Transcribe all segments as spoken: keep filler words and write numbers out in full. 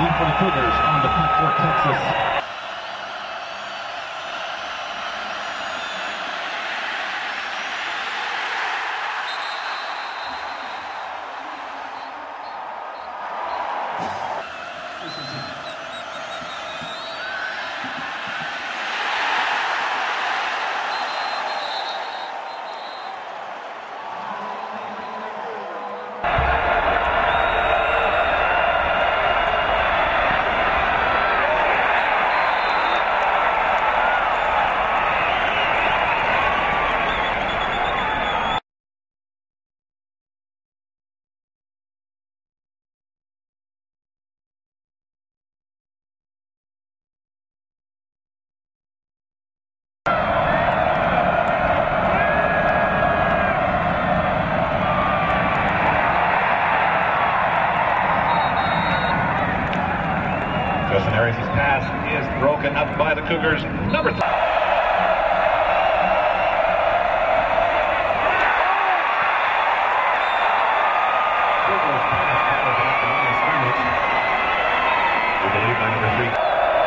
Deep for the Cougars on the punt for Texas. Justin Harris' pass is broken up by the Cougars. Number three. We believe by number three.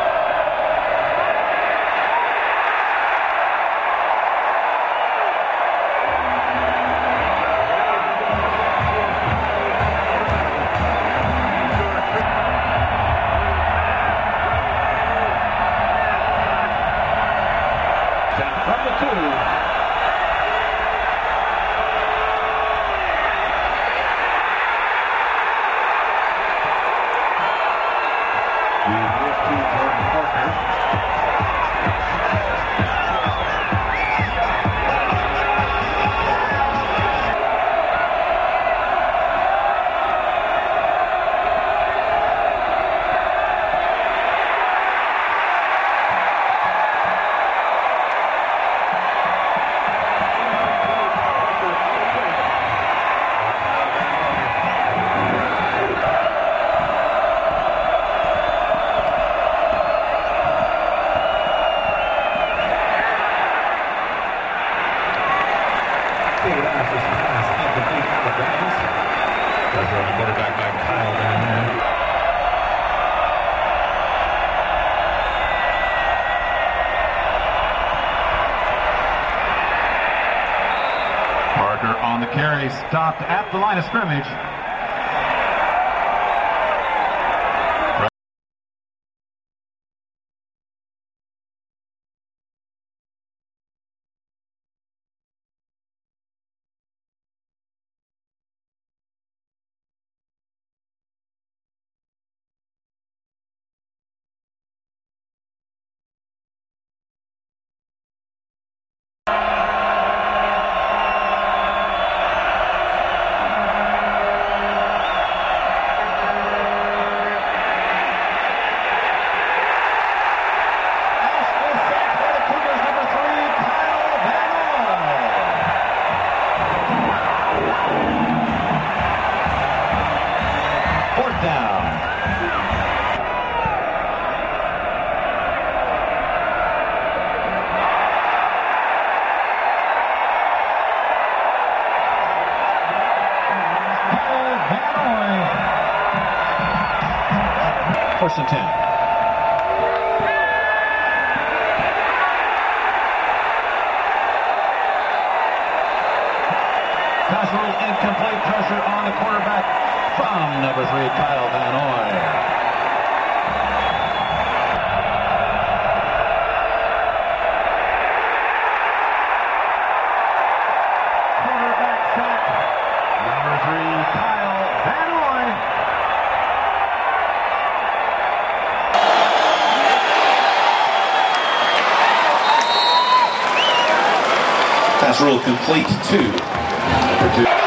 From the two. We move to Jordan Parker. Quarterback by Kyle Van Noy. Parker on the carry, stopped at the line of scrimmage. First and ten. Pass rule incomplete. Pressure on the quarterback from number three, Kyle Van Noy. Pass rule complete to number two.